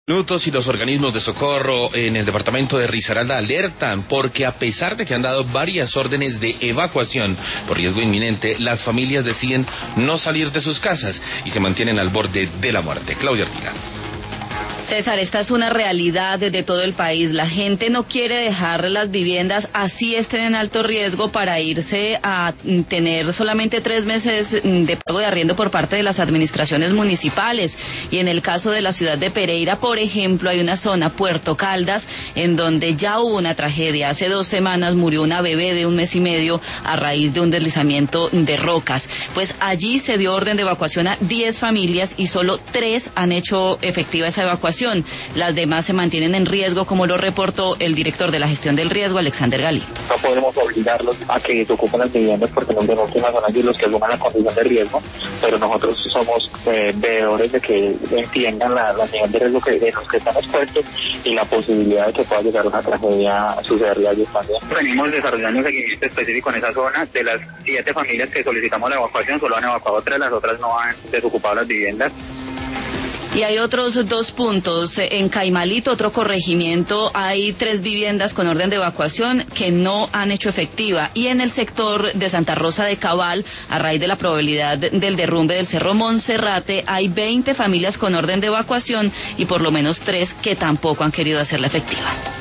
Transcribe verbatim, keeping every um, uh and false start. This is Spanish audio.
Minutos y los organismos de socorro en el departamento de Risaralda alertan porque a pesar de que han dado varias órdenes de evacuación por riesgo inminente, las familias deciden no salir de sus casas y se mantienen al borde de la muerte. Claudia Artiga. César, esta es una realidad de todo el país. La gente no quiere dejar las viviendas así estén en alto riesgo para irse a tener solamente tres meses de pago de arriendo por parte de las administraciones municipales. Y en el caso de la ciudad de Pereira, por ejemplo, hay una zona, Puerto Caldas, en donde ya hubo una tragedia. Hace dos semanas murió una bebé de un mes y medio a raíz de un deslizamiento de rocas. Pues allí se dio orden de evacuación a diez familias y solo tres han hecho efectiva esa evacuación. Las demás se mantienen en riesgo, como lo reportó el director de la gestión del riesgo, Alexander Galindo. No podemos obligarlos a que se ocupen las viviendas porque nos denuncian las zonas y los que asuman la condición de riesgo, pero nosotros somos eh, veedores de que entiendan la, la nivel de riesgo que, de los que están expuestos y la posibilidad de que pueda llegar una tragedia a sucederle a ellos también. Venimos desarrollando un seguimiento específico en esa zona. De las siete familias que solicitamos la evacuación, solo han evacuado tres, las otras no han desocupado las viviendas. Y hay otros dos puntos. En Caimalito, otro corregimiento, hay tres viviendas con orden de evacuación que no han hecho efectiva. Y en el sector de Santa Rosa de Cabal, a raíz de la probabilidad del derrumbe del Cerro Monserrate, hay veinte familias con orden de evacuación y por lo menos tres que tampoco han querido hacerla efectiva.